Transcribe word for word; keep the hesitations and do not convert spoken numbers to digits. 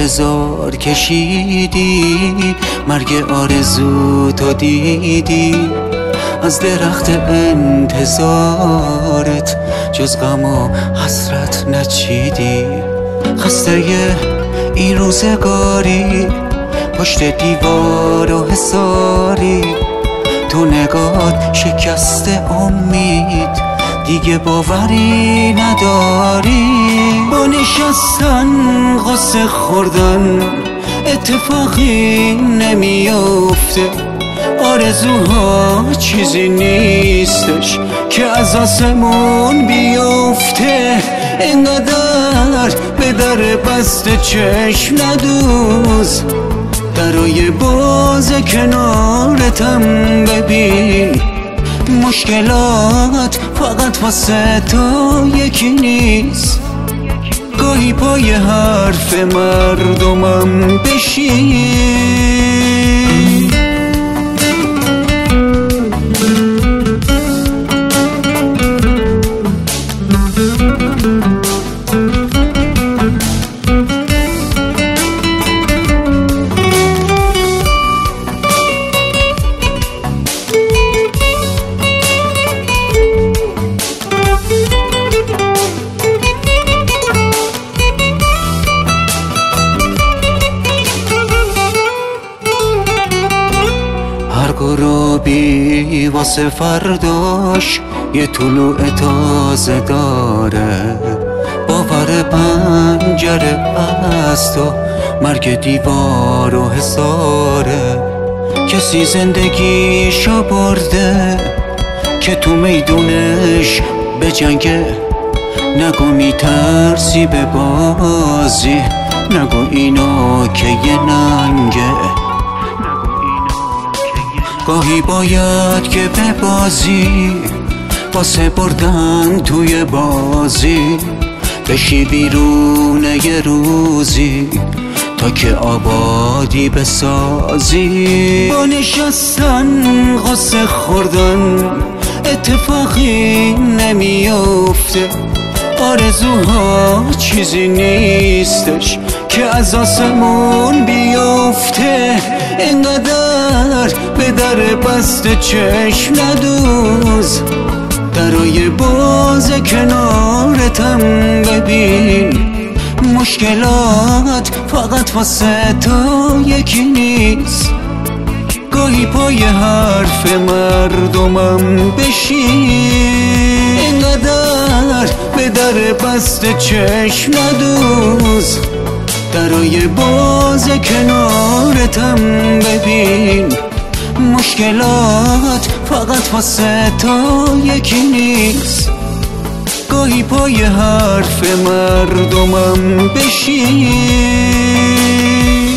انتظار کشیدی، مرگ آرزو تو دیدی، از درخت انتظارت جز غم و حسرت نچیدی. خسته این روزگاری، پشت دیوار و حصاری، تو نگات شکسته امید، دیگه باوری نداری. با نشستن قصه خوردن اتفاقی نمیافته، آرزوها چیزی نیستش که از آسمون بیافته. اینقدر به در بسته چشم ندوز، درای باز کنارتم ببین. مشکلات فقط واسه تو یکی نیست، گاهی پای حرف مردمم بشین. غروبی واسه فرداش یه طلوع تازه داره، باور پنجره از تو مرگ دیوار و حصاره. کسی زندگیشو برده که تو میدونش به جنگه، نگو میترسی به بازی، نگو اینو که یه ننگه. گاهی باید که به بازی واسه بردن توی بازی، بشی بیرون یه روزی تا که آبادی بسازی. با نشستن قصه خوردن اتفاقی نمیافته، آرزوها چیزی نیستش که از آسمون بیافته. اینقدر به در بسته چشم ندوز، درای باز کنارتم ببین. مشکلات فقط واسه تو یکی نیست، گاهی پای حرف مردمم بشین. اینقدر به در بسته چشم ندوز، درای باز کنارتم ببین. مشکلات فقط واسه تو یکی نیست، گاهی پای حرف مردمم بشین.